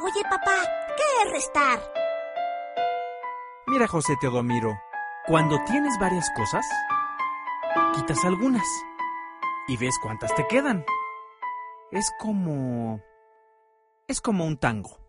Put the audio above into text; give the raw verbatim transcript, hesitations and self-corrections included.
Oye, papá, ¿qué es restar? Mira, José Teodomiro, cuando tienes varias cosas, quitas algunas y ves cuántas te quedan. Es como... es como un tango.